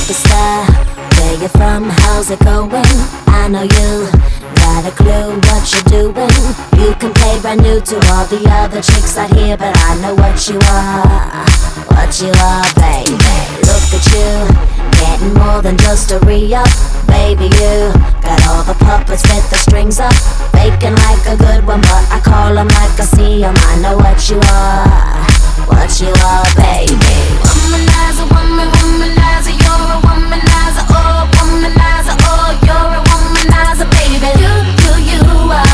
superstar. Where you from? How's it going? I know you got a clue what you're doing. You can play brand new to all the other chicks out here, but I know what you are. What you are, baby. Look at you, getting more than just a re-up. Baby, you got all the puppets with the strings up, faking like a good one, but I call them like I see them. I know what you are. What you are, baby. Womanizer, womanizer, you're a womanizer, oh, womanizer, oh, you're a womanizer, baby. You are,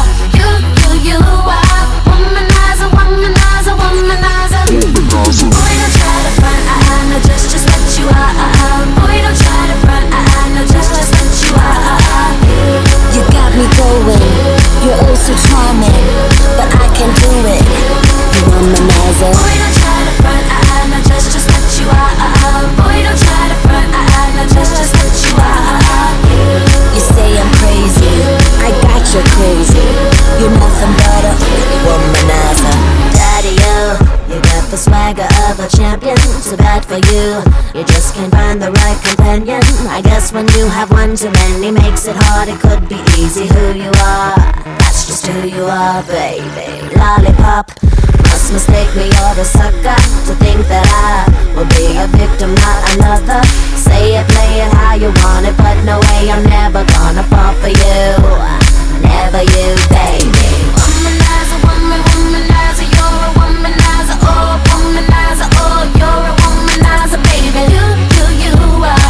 you are, womanizer, womanizer, womanizer. Boy, don't try to front, I know just what you are. Boy, don't try to front, I know just what you are. You got me going, you're oh so charming, but I can do it. You womanizer. Boy, don't try to front, I know just what you are. Boy, don't try to front, I know just what you are. You say I'm crazy, I got you crazy. You're nothing but a womanizer. Daddy, you got the swagger of a champion. Too bad for you, you just can't find the right companion. I guess when you have one too many makes it hard. It could be easy who you are, that's just who you are, baby. Lollipop, must mistake me or a sucker to think that I will be a victim, not another. Say it, play it how you want it, but no way, I'm never gonna fall for you. Never you, baby. Womanizer, womanizer, you're a womanizer, oh, womanizer, oh, you're a womanizer, baby. You are,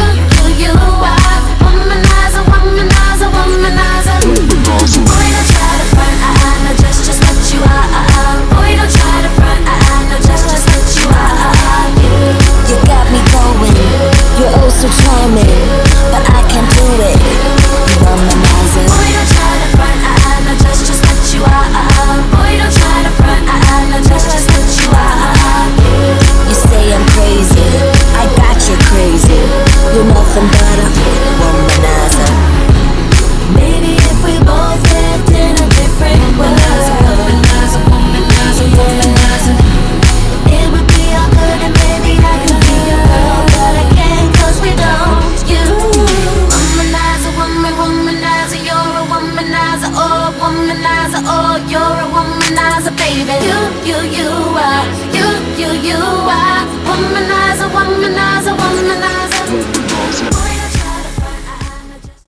you are, womanizer, womanizer, womanizer. Boy, don't try to front, I know just what you are. Boy, don't try to front, I know just what you are. You got me going, you're oh so charming, but I can't do it. You womanizer. Boy, don't try to front, I know just what you are. Boy, don't try to front, I know just what you are. You say I'm crazy, I got you crazy. You're nothing but a